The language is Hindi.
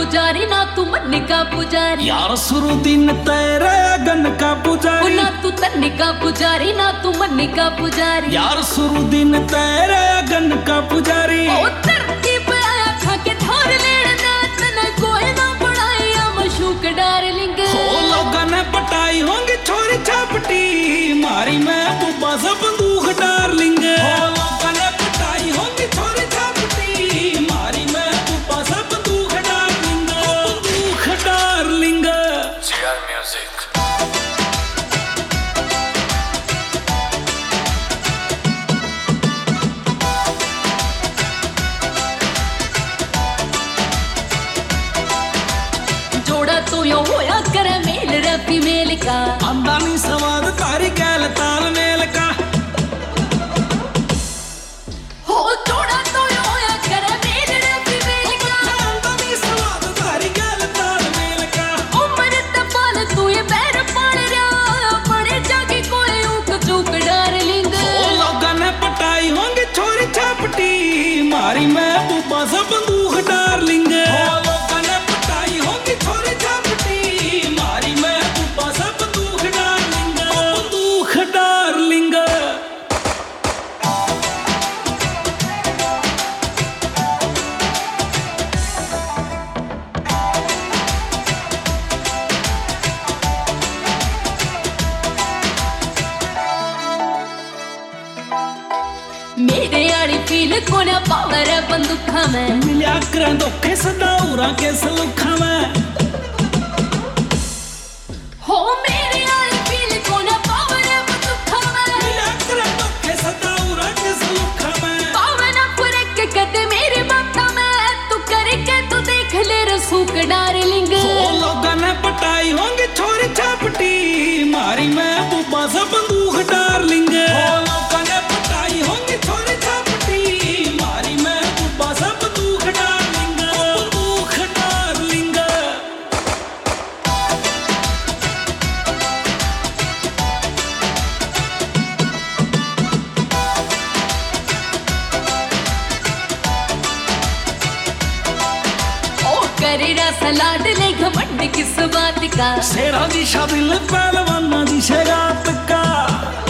पुजारी ना तू मन का पुजारी। यार शुरू दिन तेरे अगन का पुजारी। ना तू तन का पुजारी ना तू मन का पुजारी। यार शुरू दिन तेरे अगन का पुजारी। ओ धरती पे आया खा के धार लेना तना कोई ना पढ़ाई मशूक डार्लिंग। हो लोगों ने पटाई होंगी छोरी छापटी मारी मैं बुब्बा सा बंदूक डार्लिंग। हो लोगों ने पटाई होंगी छोरी छापटी मारी मैं बुब्बा सा बंदूक डार्लिंग। बंदूक डार्लिंग। JR Music। जोड़ा तो यो होया करे मेल रे फीमेल का। अंदानी सवाद तारी गैल ताल मेल का। हो जोड़ा तो यो होया करे मेल रे फीमेल का। अंदानी सवाद तारी गैल ताल मेल का। उम्र तपाल तू ये पैर पाल रहा पड़े जाके कोई ऊक चूक डार्लिंग। हो लोगों ने पटाई होंगी छोरी छापटी मारी मैं बुब्बा सा बंदूक डार्लिंग। हो लोगों ने पटाई होंगी छोरी छापटी मारी मैं बुब्बा सा बंदूक डार्लिंग। बंदूक डार्लिंग। मेरे आड़ी फील को ना पावर है बंदूखा में। मिलिया कर धोखे सदाऊरा के सलूखा में। हो मेरे आड़ी फील को ना पावर है बंदूखा में। मिलिया कर धोखे सदाऊरा के सलूखा में। पावना फरक के कदे मेरे बाता में तू करके तू देख ले रसूक डार्लिंग। हो लोगों ने पटाई होंगी छोरी छापटी मारी मैं बुब्बा सा बंदूक डार्लिंग। हो लोगों ने पटाई होंगी छोरी छापटी मारी मैं बुब्बा सा बंदूक डार्लिंग। बंदूक डार्लिंग। ओ करेरा सलाड ले घमंड किस बात का। शेरा जी शादिल पहलवाना जी शेरात का।